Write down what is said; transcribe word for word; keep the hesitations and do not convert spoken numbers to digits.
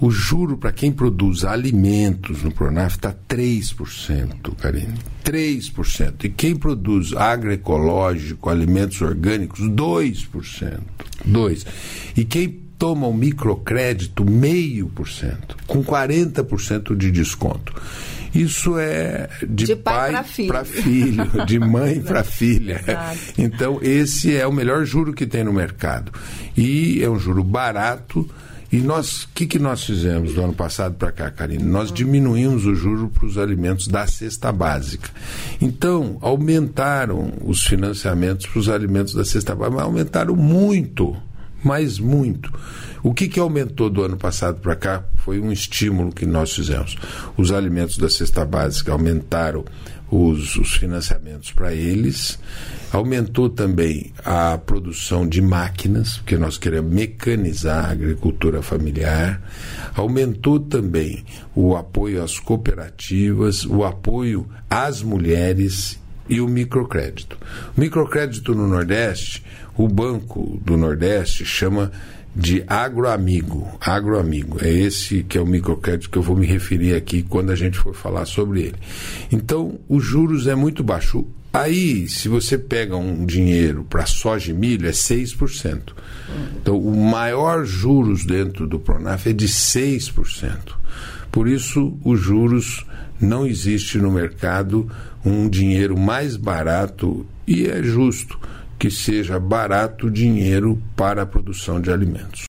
O juro para quem produz alimentos no Pronaf está três por cento, Karine. três por cento. E quem produz agroecológico, alimentos orgânicos, dois por cento. dois por cento. E quem toma o microcrédito, meio por cento, com quarenta por cento de desconto. Isso é de, de pai, pai para filho. filho, de mãe para filha. Exato. Então, esse é o melhor juro que tem no mercado. E é um juro barato. E nós, o que, que nós fizemos do ano passado para cá, Karine? Nós diminuímos o juro para os alimentos da cesta básica. Então, aumentaram os financiamentos para os alimentos da cesta básica, mas aumentaram muito, mas muito. O que, que aumentou do ano passado para cá foi um estímulo que nós fizemos. Os alimentos da cesta básica aumentaram os, os financiamentos para eles, aumentou também a produção de máquinas, porque nós queremos mecanizar a agricultura familiar, aumentou também o apoio às cooperativas, o apoio às mulheres e o microcrédito. O microcrédito no Nordeste, o Banco do Nordeste chama de agroamigo. Agroamigo. É esse que é o microcrédito que eu vou me referir aqui quando a gente for falar sobre ele. Então, os juros é muito baixo. Aí, se você pega um dinheiro para soja e milho, é seis por cento. Então, o maior juros dentro do Pronaf é de seis por cento. Por isso, os juros, não existe no mercado um dinheiro mais barato, e é justo que seja barato o dinheiro para a produção de alimentos.